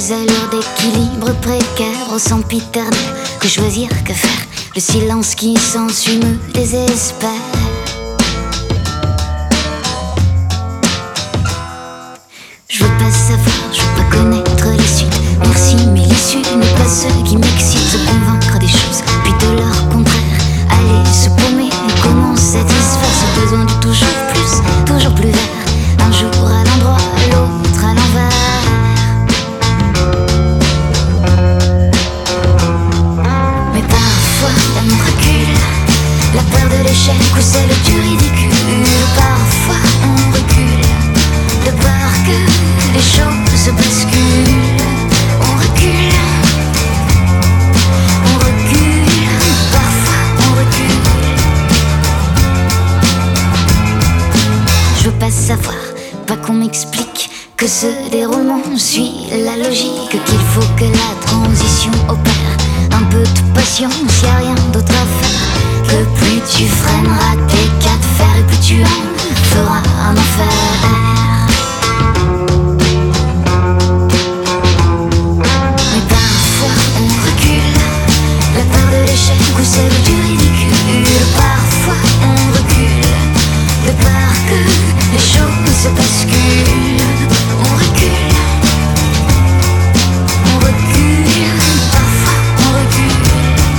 ces allures d'équilibre précaire au sempiternel. Que choisir, que faire? Le silence qui s'ensuit me désespère. Je veux pas savoir, je veux pas connaître la suite. Merci, mais l'issue n'est pas ce qui m'excite. Se convaincre des choses, puis de leur contraire. Aller se paumer, comment satisfaire ce besoin de toujours plus vert. Un jour à l'endroit, l'autre à l'envers. Mais parfois on recule, la peur de l'échec ou celle du ridicule. Parfois on recule, de peur que les choses se basculent. On recule, parfois on recule. Je veux pas savoir, pas qu'on m'explique que ce déroulement suit la logique, qu'il faut que la transition opère. Un peu de patience, y'a rien d'autre à faire. Que plus tu freineras tes cas de fer et plus tu en feras un enfer. Mais parfois on recule, la peur de l'échec ou celle du ridicule. Parfois on recule, de peur que les choses se basculent. On recule, parfois on recule.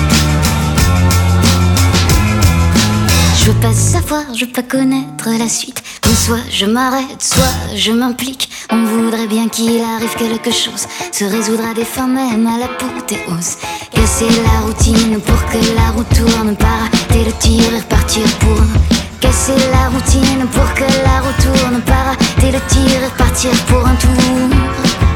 Je veux pas savoir, je veux pas connaître la suite. Donc soit je m'arrête, soit je m'implique. On voudrait bien qu'il arrive quelque chose, se résoudre à des fins même à l'apothéose. Casser la routine pour que la roue tourne, pas rater le tir et repartir pour un. Casser la routine pour que la roue tourne, pas rater le tir et repartir pour un tour.